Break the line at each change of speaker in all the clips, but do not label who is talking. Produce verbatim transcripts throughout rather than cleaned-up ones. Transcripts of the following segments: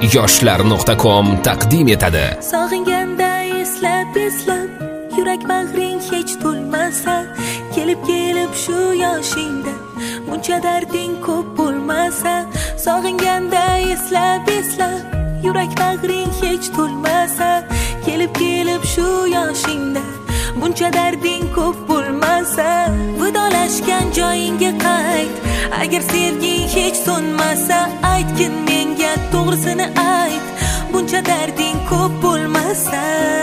yoshlar nuqta com taqdim etadi.
Sog'inganda eslab eslab yurak bag'ring hech to'lmasa, kelib kelib shu yoshingda buncha darding ko'p bo'lmasa. Sog'inganda eslab eslab yurak bag'ring hech to'lmasa, kelib kelib shu yoshingda buncha darding ko'p bo'lmasa. Vidolashgan joyingga qayt, agar sevging hech so'nmasa. Aytgin menga to'g'risini ayt, buncha darding ko'p bo'lmasa.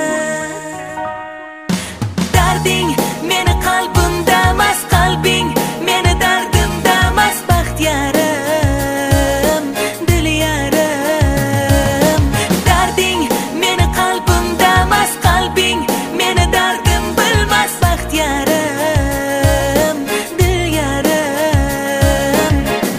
Darding meni qalbimda emas, qalbing meni dardimda emas. Baxt yarim, dil yarim. Darding meni qalbimda emas, qalbing meni dardim bilmas. Baxt yarim, dil yarim.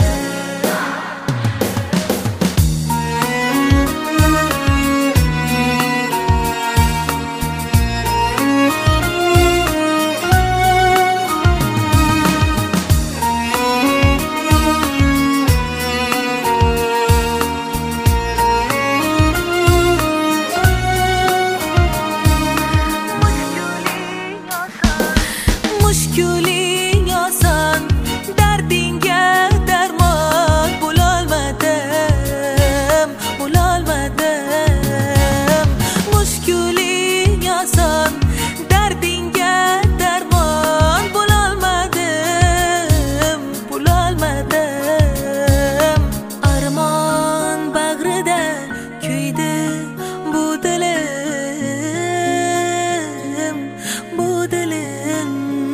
Mushkuling oson, dardingga darmon bo'lolmadim, bo'lolmadim. Mushkuling oson, dardingga darmon bo'lolmadim, bo'lolmadim. Armon bag'rida kuydi bu dilim, bu dilim.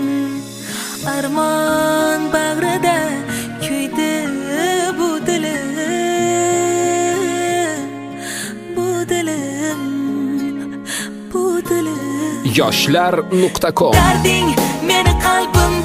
Armon bag'rida kuydi bu dilim, bu dilim, bu dilim.
yoshlar nuqta com
Darding meni qalbim